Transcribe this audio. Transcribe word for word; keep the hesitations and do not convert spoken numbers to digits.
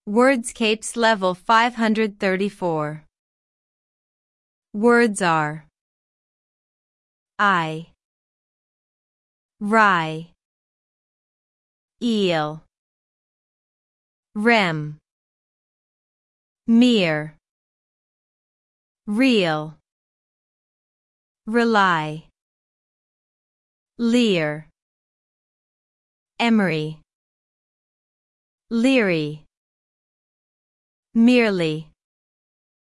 Wordscapes Level five hundred thirty-four. Words are I, rye, eel, rem, mere, real, rely, leer, emery, leery, merely.